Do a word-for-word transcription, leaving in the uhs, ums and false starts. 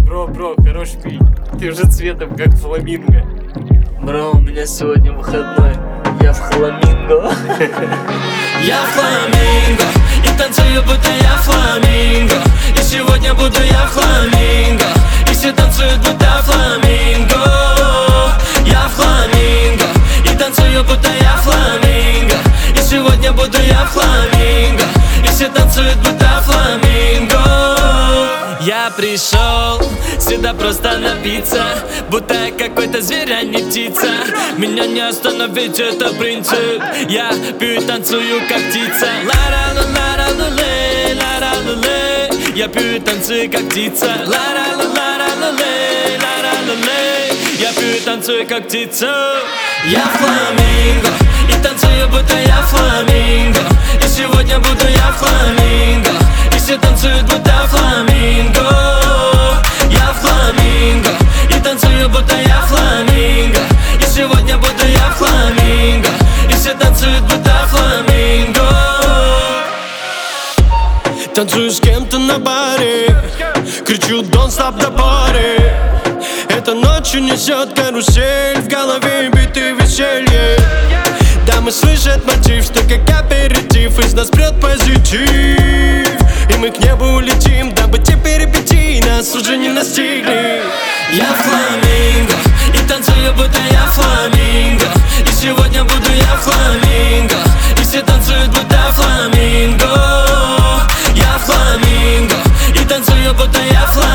Бро, бро, хорош пить. Ты уже цветом как фламинго. Бро, у меня сегодня выходной. Я в фламинго. Я фламинго и танцую, будто я фламинго. И сегодня буду я фламинго. И все танцуют, будто фламинго. Я фламинго и танцую, будто я фламинго. И сегодня буду я фламинго. И все танцуют, будто фламинго. Я пришел сюда просто напиться, будто я какой-то зверь, а не птица. Меня не остановить, это принцип. Я пью и танцую, как птица. Ла-ра-ла-ла-ла-ле, ла-ра-ла-ле. Я пью и танцую, как птица. Ла-ра-ла-ла-ла-ле, ла-ра-ла-ле. Я пью и танцую, как птица. Я фламинго и танцую, будто я фламинго. И сегодня буду я фламинго. И все танцуют, будто фламинго. Я фламинго и танцую, будто я фламинго. И сегодня буду я фламинго. И все танцуют, будто фламинго. Танцую с кем-то на баре, кричу don't stop the party. Эта ночь унесет карусель, в голове биты веселье. Дамы слышат мотив, что как аперитив из нас прет позитив. И мы к небу улетим, дабы те перипетии нас уже не настигли. Я фламинго и танцую, будто я фламинго. И сегодня буду я фламинго. И все танцуют, будто фламинго. Я фламинго и танцую, будто я фламинго.